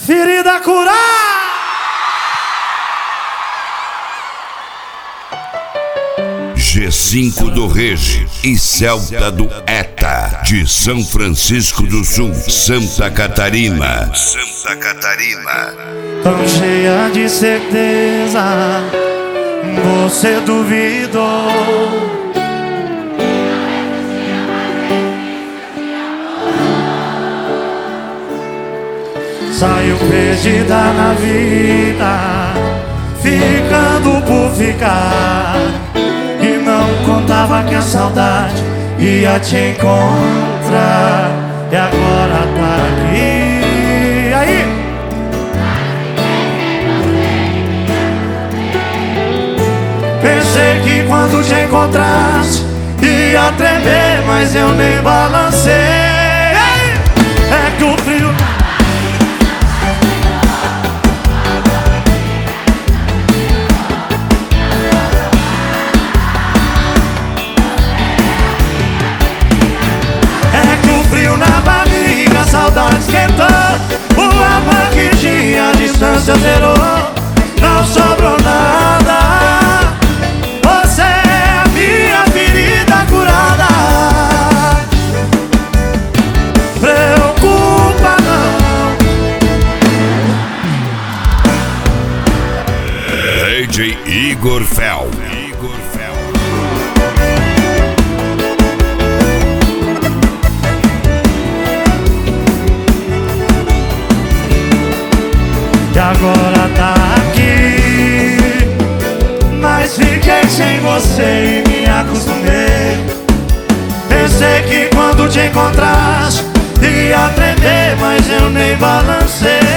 ferida curar. G5 do Regi e Celta do Eta, de São Francisco do Sul, Santa Catarina. Santa Catarina. Tão cheia de certeza, você duvidou. Saiu perdida na vida, ficando por ficar, e não contava que a saudade ia te encontrar. E agora tá aqui. Aí! Pensei que quando te encontrasse ia tremer, mas eu nem balancei. É que o frio... na barriga, a saudade esquentou, o amor que tinha, a distância zerou, não sobrou nada. Você é a minha ferida curada. Preocupa não. DJ Igor Fel. E agora tá aqui, mas fiquei sem você e me acostumei. Pensei que quando te encontrasse ia tremer, mas eu nem balancei.